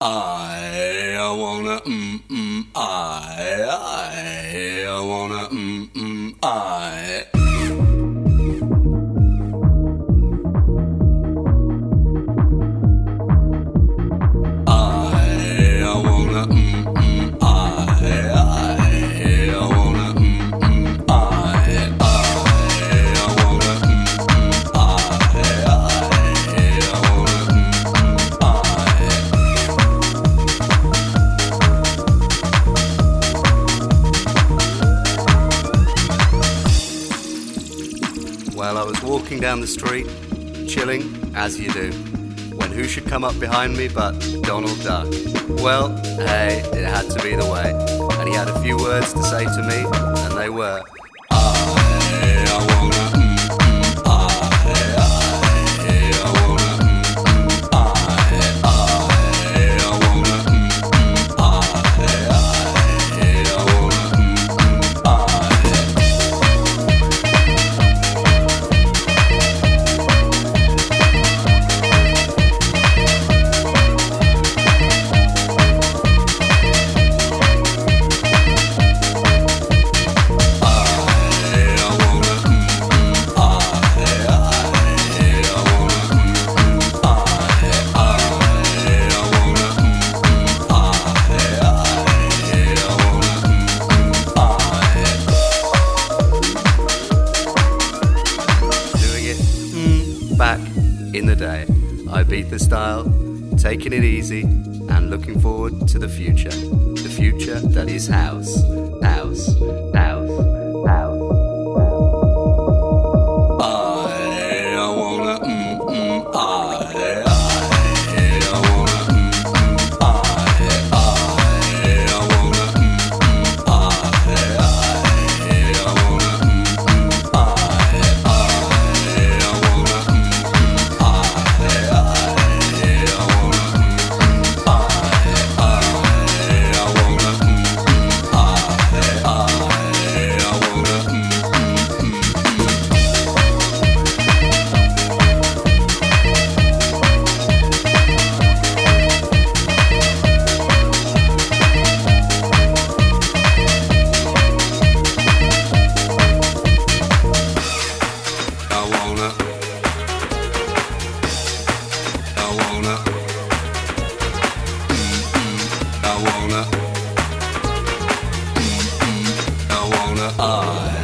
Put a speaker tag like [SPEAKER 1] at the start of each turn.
[SPEAKER 1] I wanna I wanna I.
[SPEAKER 2] Well, I was walking down the street, chilling, as you do, when who should come up behind me but Donald Duck. Well, hey, it had to be the way, and he had a few words to say to me, and they were,
[SPEAKER 1] I wanna
[SPEAKER 2] back in the day. I beat the style, taking it easy, and looking forward to the future. The future that is house, house, house, house.
[SPEAKER 1] I wanna I